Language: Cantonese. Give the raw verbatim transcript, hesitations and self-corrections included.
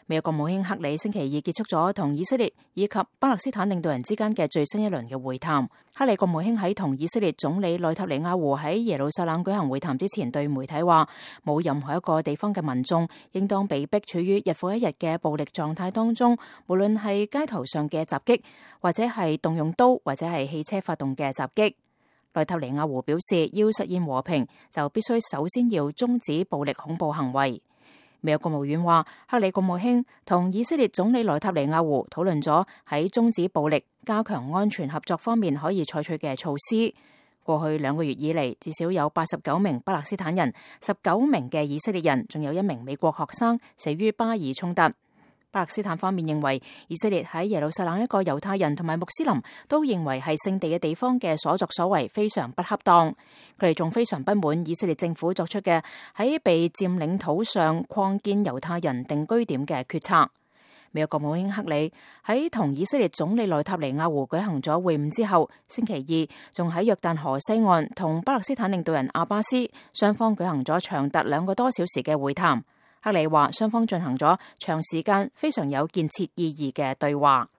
美國國務卿克里星期二結束咗同以色列以及巴勒斯坦領導人之間嘅最新一輪嘅會談。克里國務卿喺同以色列總理內塔尼亞胡喺耶路撒冷舉行會談之前，對媒體話：冇任何一個地方嘅民眾應當被逼處於日復一日嘅暴力狀態當中，無論係街頭上嘅襲擊，或者係動用刀或者係汽車發動嘅襲擊。內塔尼亞胡表示，要實現和平，就必須首先要終止暴力恐怖行為。美國國務院話，克里國務卿同以色列總理內塔尼亞胡討論咗喺終止暴力、加強安全合作方面可以採取嘅措施。過去兩個月以嚟，至少有八十九名巴勒斯坦人、十九名嘅以色列人，仲有一名美國學生死於巴以衝突。巴勒斯坦方面認為，以色列喺耶路撒冷一個猶太人同埋穆斯林都認為係聖地嘅地方嘅所作所為非常不恰當。佢哋仲非常不滿以色列政府作出嘅喺被佔領土上擴建猶太人定居點嘅決策。美國國務卿克里喺同以色列總理內塔尼亞胡舉行咗會晤之後，星期二仲喺約旦河西岸同巴勒斯坦領導人阿巴斯雙方舉行咗長達兩個多小時嘅會談。克里話雙方進行咗長時間非常有建設意義嘅對話。